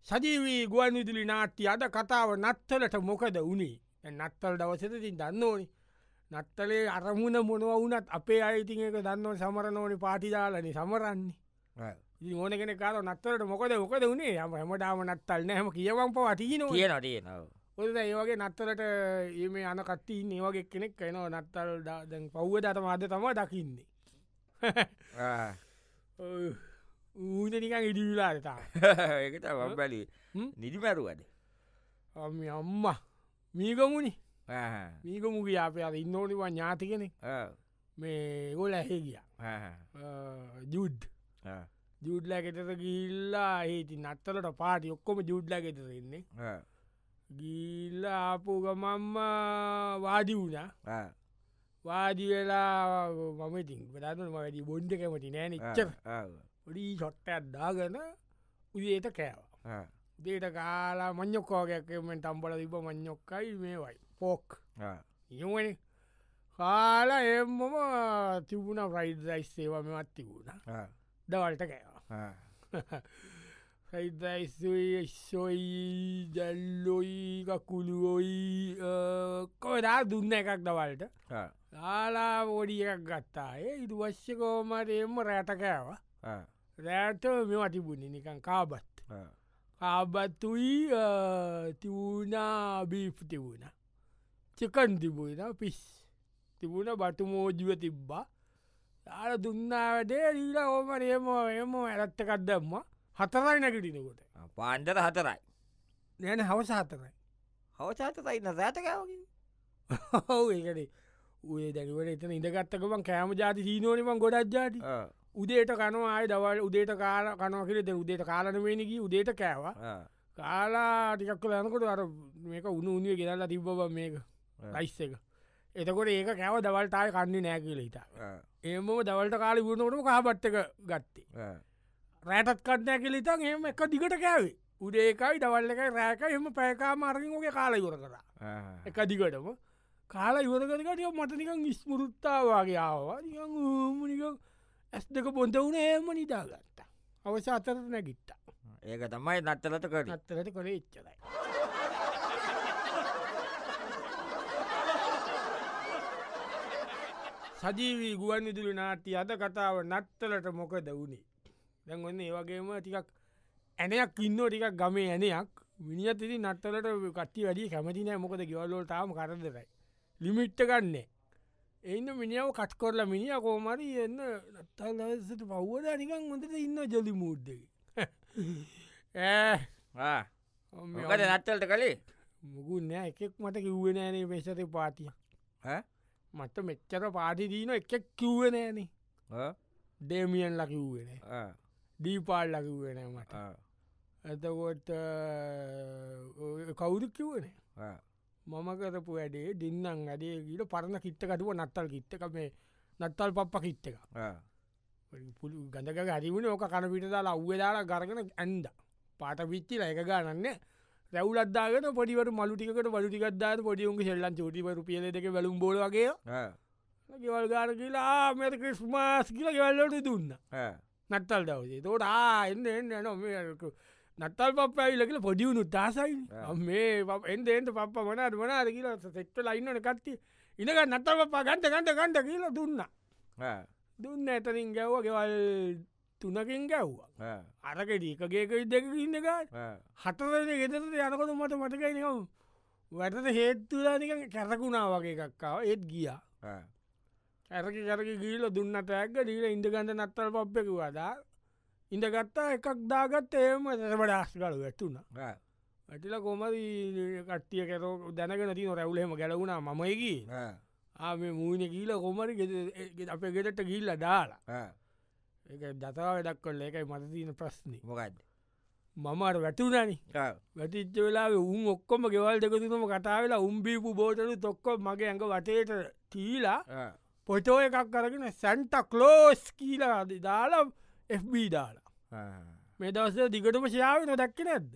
සජීවී ගුවන් විදුලි නාට්‍ය අද කතාව නත්තලට මොකද වුණේ නත්තල් දවසතින් දන්න ඕනි නත්තලේ අරමුණ මොනව වුනත් අපේ අයිතින් එක දන්නව සමරන ඕනි පාටිදාලනි සමරන්නේ ඕන කෙන කාර නත්තලට මොකද මොකද වුණේ යම හැමටාම නත්තල් නෑම කියවම් පවතින ඔද ඒවගේ නත්තලට ඒම යන කත්ති ඒවගේ කෙනෙක් කනවා නත්තල් දැන් පව්ව දතම අද තම දකින්නේ ඌන නිකන් ඉඩිවිලාතා ඒකට බැලි නිදි මැරුවද අම්ම මීගමුණි මීගමුගේ අප අද ඉන්නෝනිවා ඥාති කෙනෙ මේ ගොල ඇහෙ ගිය ජුඩ් ජුඩ්ලා ගෙතර ගිල්ලා ඒති නත්තලට පාටි ඔක්කොම ජුඩ්ලා ගෙතරෙන්නේ ගිල්ල ආපු ගමම්ම වාඩි වුණා වාඩි වෙලා මමඉතින් පදාතුන වැඩි බොන්්ඩ කැමති නෑ නිච්චර ොඩී ෂොට්ටයක් දාගන උදේට කෑවා දේට කාලා මං්ඥොක්කෝගැක්කෙන් තම්බල තිබ මං්ඥොක්කයි මේවයි පෝක් යුවනි කාලා එම්මම තිබුණ ප්‍රයිඩ්රයිස් සේවා මෙමත් තිබුණ දවල්ට කෑවා සයිදයිස්යි ස්සොයි දැල්ලොයි කකුළුවොයි කොදා දුන්න එකක් දවල්ට ලාලා ෝඩිය එකක් ගත්තා ඉතු වශ්‍යකෝමට එම්ම රෑටකෑවා රෑට මෙ තිබුණි නිකන් කාබත් කාබත්තුයි තිවුණා බීප් තිබුණ චකන් තිබුණ පිස් තිබුණ බටු මෝජුව තිබ්බා යාල දුන්නාවදේ රීල ඕම ඒම එම ඇරත්තකත් දම්ම හතරයි නැගටිනකොට පාන්ඩර හතරයි නැන හවස හතරයි හවසාතයින්න රෑතකෑවගේ ඔව ඒකන ඒ දැකිවට එතන ඉඳගත්තකම කෑම ජාති සීනෝනිම ගොඩක් ජාති උදේට කනවායි දවල් උදේට කාල කනවකිරද උදේට කාලනවෙනකි උදේට කෑවා කාලා ටිකක් කල යනකොට අර මේක උුණු උනිය ගෙනල්ලා තිබ්බ මේක ලයිස් එක එතකොට ඒක කෑව දවල්ටාය කන්නේ නෑ කියල හිතා ඒම දවල්ට කාලි වුණනටම කාබට්ටක ගත්තේ රෑටත් කටනෑ කෙලිතන් එම එක දිගට කෑවේ උදේකයි දවල්ල එකයි රෑක එම පැකා මාර්ගින්ගේ කාල ඉවර කර එක දිගටම කාලා ඉවරකරකට මට නිකං ස්මුරුත්තාවගේ ආවා නිකං ඇස් දෙක බොඳ වුණ ඒම නිදාගත්තා අවස අතර නැගිට්ට ඒක තමයි නත්තලට කට අත්තරට කොළ එච්චරයි සජීවී ගුවන් විදුලි නාට්‍ය අද කතාව නත්තලට මොකද වුණේ දැන් ඔන්න ඒවගේම ටිකක් ඇනයක් ඉන්න ටිකක් ගමේ ඇනයක් මිනිියත් ඉති නත්තලට කට්ටි වැඩි කැමතිනෑ මොකද ගෙවල්ලෝට තාම කරදරයි ලිමිට්ට ගන්නේ එන්න මිනිියාව කට් කොරලා මිනිිය කෝමරි එන්න නත්තල් දවසට පව්වද නිකන් හොඳට ඉන්න ජොලි මුූද්දක මොකද නත්තලට කළේ මුකුන්නෑ එකෙක් මට කිව්වෙනෑනේ පෙසත පාතිය මට මෙච්චර පාටිදීන එකෙක් කිව්වෙනෑනේ ඩේමියන් ලකිව්වෙන දීපාල් ලකිව්වෙන මට ඇතකොට කවුදු කිව්වනේ මම කරපු වැඩේ දින්නන් ඇඩේ ගීට පරණ කිත්තකටුව නත්තල් කිත්තක මේ නත්තල් පප්ප කිත්තක පුළි ගඳක ගරිවුණ ඕක කනපිට දාලා අව්වෙදාලා ගරගෙන ඇන්ද පාට පිච්චිල එක ගන්නන්න රැවුලත්දාගෙන පොඩිවට මලුටිකට වලුටිකත්දාට පොඩියුන්ගේ සෙල්ලන් චෝටිවරු පියල දෙක වැලුම් බෝලගේ ගෙවල් ගාර කියලා මෙත ක්‍රිස්මාස් කියල ගෙවල්ලට දුන්න නත්තල් දවසේ තෝට එන්න නො නත්තල් පප ඇවිලකල පොඩියුණු තාසයි මේ එන්ද එන්ට පප මනාද මනාද කියලා සෙක්ට ලයින්නන කත්ති ඉනක නත්තල් පපා ගන්ට ගන්ට කියලා දුන්න දුන්න ඇතරින් ගැව්ව ගෙවල් තුනකින් ගැව්වා අරකඩීකගේක දෙක ඉන්නක හතරද ගෙතට යනකොට මට මටකයි නිකම් වැටට හේත්තුලානික කැරකුණා වගේ එකක්කාව ඒත් ගියා ඇරක කරක ගීල දුන්න තැක්ග දීල ඉඳගන්න නත්තල් පප්පෙක වදා ඉඳගත්තා එකක් දාගත් ඒම සැබට අස්ගල වැටුණ ඇටිල කොමද කට්ටිය කර දැනගෙන තින රැවුලහෙම ගැලවුණා මමයකි ආම මූුණ කියීල කොමරි අප ගෙදට ගිල්ල දාලා ඒ දතාව වැඩක් කොල්ල එකයි මත තියන ප්‍රශ්නි මොකක්ද මමට වැටුනනි වැටිච්ච වෙලා උන් ඔක්කොම ගෙවල් දෙකතුනම කතා වෙලා උම්බීපු බෝටලු තොක්කො මගේ ඇඟ වටේට තීලා පොටෝ එකක් කරගෙන සැන්ට කලෝස් කියීලා දාලා FB දාලා මේ දවස දිගටම ශයාව නොදැක්ක නැද්ද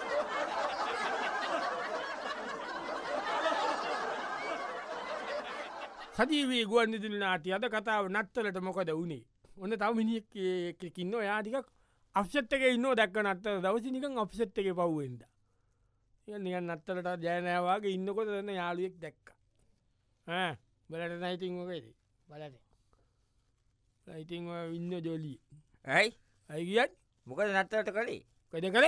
සජීවී ගුවන් විදුලි නාට්‍ය අද කතාව නත්තලට මොකද වුණේ ඔන්න තව මිනිියක් කින්න යාටිකක් අප්සෙට් එක ඉන්න දැක්ක නත්තර දවසි නිකන් අප්සෙට් එක පව්වෙන්ද නිකන් නත්තලට ජයනෑවාගේ ඉන්නකොට දන්න යාළුවෙක් දැක්ක බලට නයිතිංවකද බලට ඉතිං ඉන්න ජොලී ඇයි ඇගියත් මොකද නත්තලට කළේ කද කරේ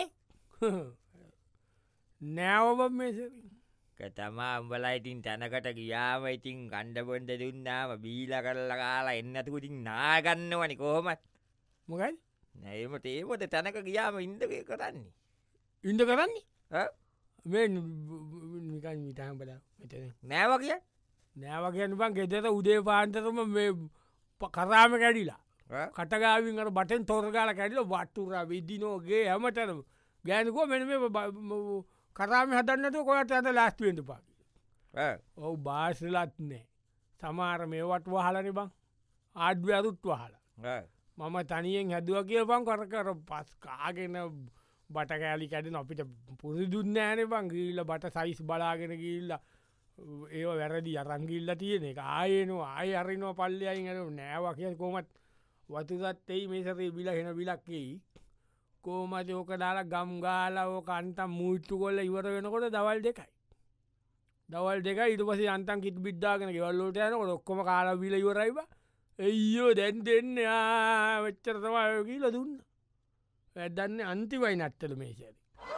නෑවබ මේස තමා උඹලා ඉතින් තැනකට ගියාම ඉතින් ගණ්ඩබොන්ඩ දුන්නාම බීල කරල්ල කාලා එන්නතුකුටින් නාගන්නවනි කොහොමත් මොකයි නැයමට ඒමට තැනක ගියාම ඉන්දක කරන්නේ ඉන්ද කරන්නේ මේ නිකන් මිටහම් බලා මෙතන නෑව කිය නෑව කියන්න බං ගෙදර උදේ පාන්තරම මේ කරාම කැඩිලා කටගාවින් අර බටෙන් තොරගාල කැඩිල වට්ටුරා විදිනෝගේ හැමටරම ගෑනකෝ මෙන මේ කරාම හදන්නතු කොයට ඇත ලස්තුවෙන්ට පා ඔවු බාසලත් නෑ සමාර මේවට වහලන බං ආඩ්‍ය අරුත් වහලා මම තනියෙන් හැදුව කිය බං කරකර පස් කාගෙන බටකෑලි කැඩෙන අපිට පුරදුන්න ෑන බං ගිල්ල බට සයිස් බලාගෙන ගිල්ල ඒ වැරදි අරංගිල්ල තියෙන එක ආයනවා ආය අරිනවා පල්ලි අයින් නෑව කිය කොමත් වතුදත්තෙයි මේසරේ බිල හෙන බිලක්කෙයි කෝමද ඕක දාලා ගම්ගාල ඕක අන්තම් මුූට්ටු කොල්ල ඉවර වෙනකොට දවල් දෙකයි දවල් දෙක ඉට පස අන්තන් කිත් බිද්ධාගෙන ගෙවල්ලෝට යනකොට ඔක්කොම කාලබිල ඉවරයිබ එයෝ දැන් දෙන්න වෙච්චරතවා කියල දුන්න ඇදන්න අන්තිවයි නත්තල මේසද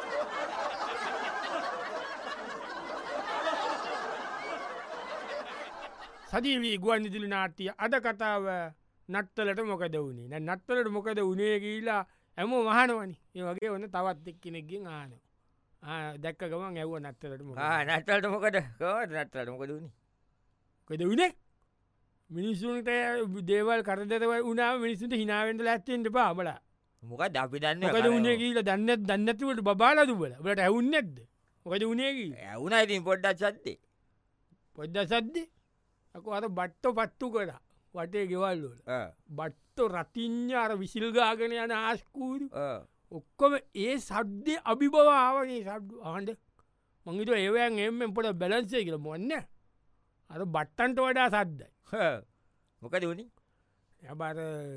සදීවී ගුවන් ඉදිලි නාට්ටිය අද කතාව නත්තලට මොකද වුණේ නත්තලට මොකද උනේ කියලා ඇම මහනවනි ඒ වගේ ඔන්න තවත් එක් කෙනෙක්ගෙන් ආන දැක්ක ගමන් ඇව නත්තලට නත්තලට මොකද නත්තලට මොකද වුණේ කොද වනේ මිනිස්සුන්ට දේවල් කරදරවයි උනා මිනිසුන්ට හිනාවෙන්ට ලැත්තෙන්ට පාබල මොක අපි දන්න කද උනේ කියල දන්න දන්නතුවට බාලතු බල බට ඇවුන් නැද්ද මොකද උනේකි ඇවුන ඉතින් පොඩ්ඩක් සද්දේ පොඩ්ඩ සද්දේ අක අර බට්ටෝ පත්තු කර වටේ ගෙවල්ලෝල බට්ටෝ රතිං්ඥාර විසිල්ගාගෙන යන ආස්කූරු ඔක්කොම ඒ සද්්‍ය අභිභවාවගේ සබ්ඩු ආන්ඩ මංගිට ඒවයන් එමෙන් පොට බැලන්සේ කියල මොන්න අර බට්ටන්ට වඩා සද්දයි මොකද වුණි ඇබර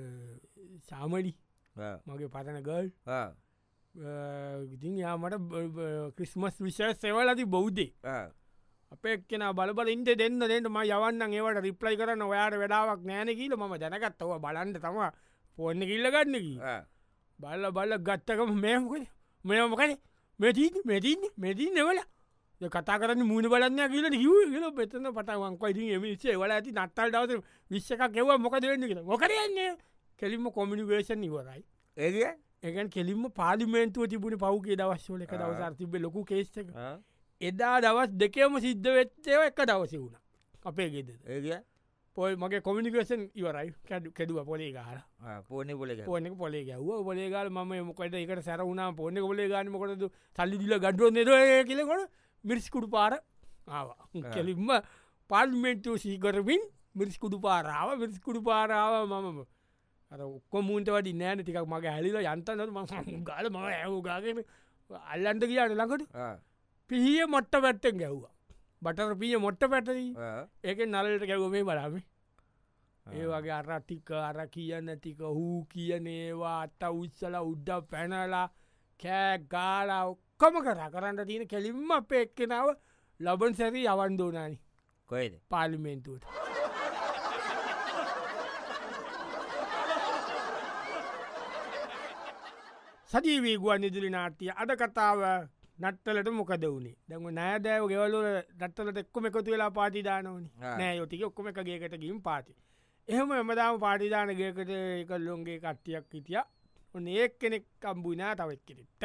සාමඩි මගේ පතන ගල් ඉතින් යාමට ක්‍රිස්මස් විශය සෙවලති බෞද්ධේ අපේ කෙන බලබල ඉන්ට දෙන්න දෙන්නට ම යවන්න ඒවට රිප්ලයි කරන්න ඔයාට වෙලාවක් නෑන කියල ම දැනගත්තව බලන්ට තම පොන්න කිල්ල ගන්නකි බල්ල ගත්තකම මේමකද මෙමකද මෙතින්න මෙතින් නෙවල කතා කරන්න මුණ බලන්න කියල හිව කියල පෙතන පටවන්කයි මිසේ වල ඇති නත්තල් දවස විශ්ෂක කෙව මොකද වෙන්න කියලා මොකරන්නේ කෙලින්ම කොමිනිිකේෂන් ඉවරයි ඒ ඒකන් කෙලින්ම පාලිමේන්තුව තිබුණ පව්ගේ දවස්වල එක දවසර තිබ ලොකු කේස්ක එදා දවස් දෙකම සිද්ධ වෙච්චේව එක දවස වුණ අපේ ගෙද ඒ පොල් මගේ කොමිනිිකේෂන් ඉවරයි කැඩුව පොලේ ගාර පෝන පොල පොන පොලේ ගැව පොලේගල් ම මොකට එකට සැරුණා පොන කොලේ ගන්න මොකද සල්ලිදිල ගඩුව නෙද කියලකොට මිරිස්කුඩු පාර ආවා කෙලින්ම පාල්මෙන්ටු සීකරවින් මිරිස්කුඩු පාරාව මිරිස්කුඩු පාරාව මම ඔක්කොමුන්ට වඩි නෑන තිකක් මගේ හැලිල යන්තනට ම ගල ම ඇවගාගෙන අල්ලන්ට කියන්න ළඟට පිහිය මොට්ට පැත්තෙන් ගැව්වා බටර පිය මොට්ට පැටදී ඒක නලට ගැවමේ බලාම ඒ වගේ අරටික අර කියන්න තික හූ කියනේවා අත්ත උත්සල උද්ඩ පැනලා කෑ ගාලා ඔක්කොම කර කරන්න තියෙන කෙලින්ම අප එක්කෙනාව ලබන් සැරී අවන්දෝනානි කොයිද පාලිමේන්තුවට සජීවී ගුවන් ඉදිලි නාට්ටිය අද කතාව නත්තලට මොකද වුණේ දැම නෑදෑව ගෙවලු නත්තලට එක්කොම එකතු වෙලා පාටිදානවනි නෑ යොතික ඔක්කොම එක ගේකට ගින් පාති එහෙම එමදාම පාටිදානගේකට එකල්ලොන්ගේ කට්ටියක් හිටිය ඔන්න ඒ කෙනෙක් කම්බුනා තවත් කෙනෙක්ට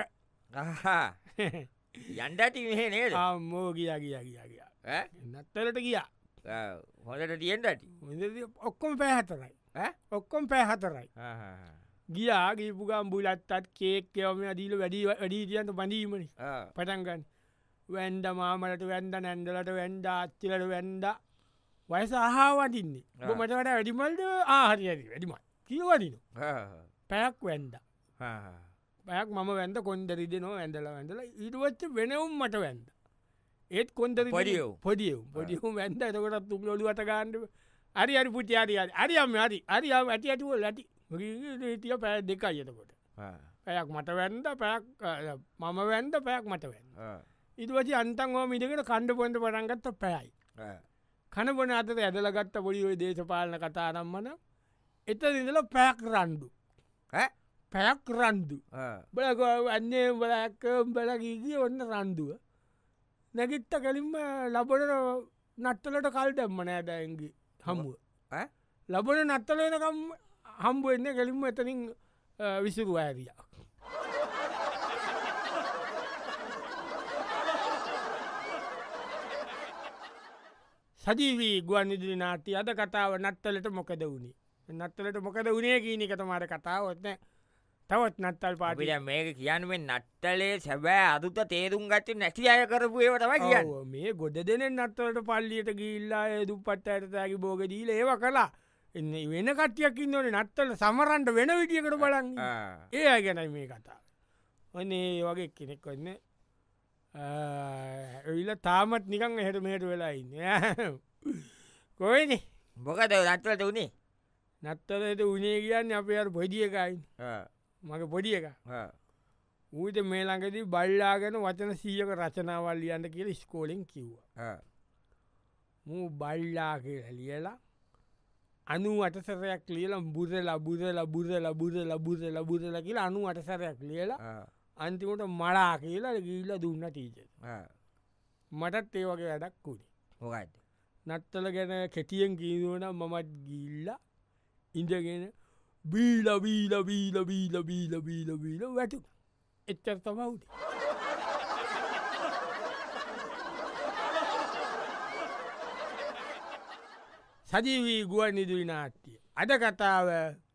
යන්ඩට මෙහ නේද මෝ ගියා ගියා නත්තලට ගියා හොඳට තියෙන්ට ඔක්කොම පැහැතරයි ඔක්කොම පැහැතරයි ගියා ගීපුගම් බුලත්තත් කේක්කවම දීල වැඩී තියන්ට බඳීමනි පටන්ගන්න වැන්ඩ මාමලට වැන්ඩ නැන්දලට වැන්ඩ අච්චිලට වැන්ඩ වයස අහාවටින්නේ මටට වැඩිමල්ට ආහරි වැඩිමල් කියවදින පැයක් වැන්ඩ පැයක් මම වැන්ද කොන්දරිදි නො ඇඳල වැඳල ඉටවච්ච වෙනවුම් මට වැන්ද ඒත් කොන්දර පොඩියවුම් වැන්ද එතකොටත් තුක් ලොඩුවට ගාන්ඩ අරි අරි පුටි අරි අරියම හරි අරියාව ඇති ඇතුව ලටි තිය පැ දෙකයි එතකොට පැයක් මට වැන්ද පැයක් මම වැන්ද පැයක් මට වැන්න ඉතුවචි අන්තංවා මිටකට කණ්ඩ පොන්ට පටන්ගත්ත පැයයි කණබන අතර ඇදලගත්ත පොඩි ඔය දේශපාලන කතා නම්මන එත ඉඳල පැයක් රන්ඩු පැයක් රන්දු බලක අන්නේ බලක බලගීගී ඔන්න රන්දුව නැගිත්ත කලින්ම ලබොට නත්තලට කල් දැම්ම නෑදැන්ගේ හමුව ලබන නත්තලනකම් හම්බුව එන්න කලින්ම එතනින් විසිරු ඇරිය සජීවී ගුවන් ඉදිරි නාටි අද කතාව නත්තලට මොකද වුණේ නත්තලට මොකද වුණේ කීනිකත මාට කතාවත්න තවත් නත්තල් පාටිය මේක කියන්ුවෙන් නට්ටලේ සැබෑ අදුත තේරුම් ගත්ත නැති අය කරපු ඒවටම කියන්න මේ ගොඩ දෙන නත්තලට පල්ලියට ගිල්ලා දුපට ඇතෑකි බෝගදීල ඒව කලා එන්න වෙන කට්ටියකින් නොන නත්තල සමරන්ට වෙන විටියකට බලන්න ඒ අය ගැනයි මේ කතා ඔන්නේ වගේ කෙනෙක් වන්න එවිල තාමත් නිකං එහට මෙහට වෙලා ඉන්න කොයින බොකද නත්වලට වුණේ නත්තලට උනේ කියන්න අප අර පොඩියකයි මගේ පොඩිය එක ඌට මේ ළඟදී බල්ලාගෙන වචන සීයක රචනාවල් ලියන්න කියල ස්කෝලෙන් කිව්වා මූ බල්ලා කියල ලියලා අනු අටසරයක් ලියලා බුරල බුරල බුරල බුරල බුරල බුරල කියලා අනු අටසරයක් ලියලා අන්තිමට මලා කියලා ගිල්ල දුන්න ටීච මටත් ඒ වගේ වැඩක් වුණේ මොකයිද නත්තල ගැන කෙටියෙන් කීරුවන මමත් ගිල්ල ඉඳගෙන බීල බීල බීල බීල බීල බීල බීල වැටු එච්චර තමවුද සජීවී ගුවන් ඉදිරි නාට්ටිය අද කතාව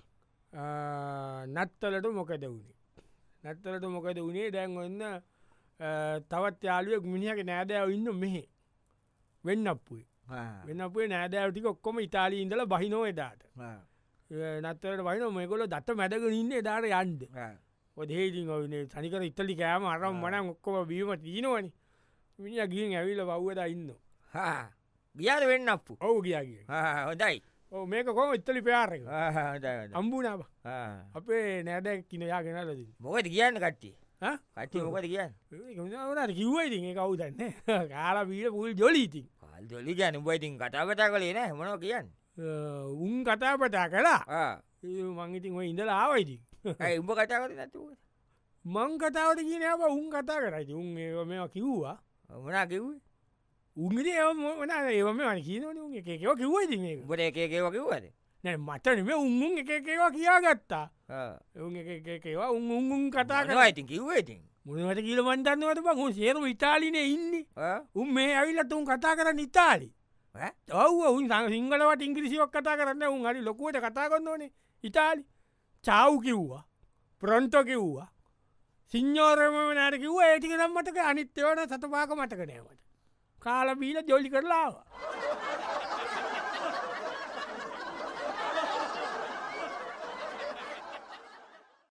නත්තලට මොකද වුණේ නත්තලට මොකද වුණේ දැන් ඔන්න තවත් යාලුවක් මිනිහක නෑදෑව ඉන්න මෙහෙ වෙන්නපුේ වෙන්නපුේ නෑදෑවටික ඔක්කොම ඉතාලී ඉඳල බහිනෝ එදාට නත්තලට වයින මේකොල දත්ත මැදගෙන ඉන්න එදාට යන්ද ඔදේති ඔන සනිකර ඉත්තලි කෑම අරම් මන ඔක්කොම බීම තිීනවනි මිනි ගින් ඇවිල වව්වද ඉන්න ගියාද වෙන්න අපපු ඔවු ගියගේ හොදයි ඕ මේක කොම ඉත්තලි ප්‍යාරක අම්බුනාව අපේ නෑදැක් කිනයා ගෙනලද මොකද කියන්න කට්ටිය කට්ටිය මොකද කියන්න නට කිව්වයිති කවුදන්න කාලා බීල පුල් ජොලීති ජොලි ගැන උබයිතින් කතා කතා කලේ නෑ මොනව කියන්න උන් කතාපතා කලා මංගිතින් ඔය ඉඳලා ආවයිති උඹ කතාකට නැතුව මං කතාවට කියන අප උන් කතා කරයි උන් මේ කිව්වා මනා කිව්වේ උන්ගද ඒමන ඒවම වන කියනන උන් එකකව කිව්වයිති මේ බොට එකකව කිව්වද නැ මතනම උන්ුන් එකකවා කියා ගත්තා උන් එකවා උන් කතා කරයිති කිව්වේති මුණට කියල වන්දන්නවට බං උන් සේරු ඉතාලින ඉන්න උන් මේ ඇවිල්ලට උන් කතා කරන්න ඉතාලි ඔව උන් සිංහලවට ඉංග්‍රිසිවක් කතා කරන්න උන් හරි ලොකුවට කතා කරන්න ඕනේ ඉතාලි චාව් කිව්වා ප්‍රොන්ටෝ කිව්වා සිංහෝරම නට කිව්ව ඒටික නම්මටක අනිත්‍යවන සතපාක මටකනෑමට කාලබීල ජොලි කරලාවා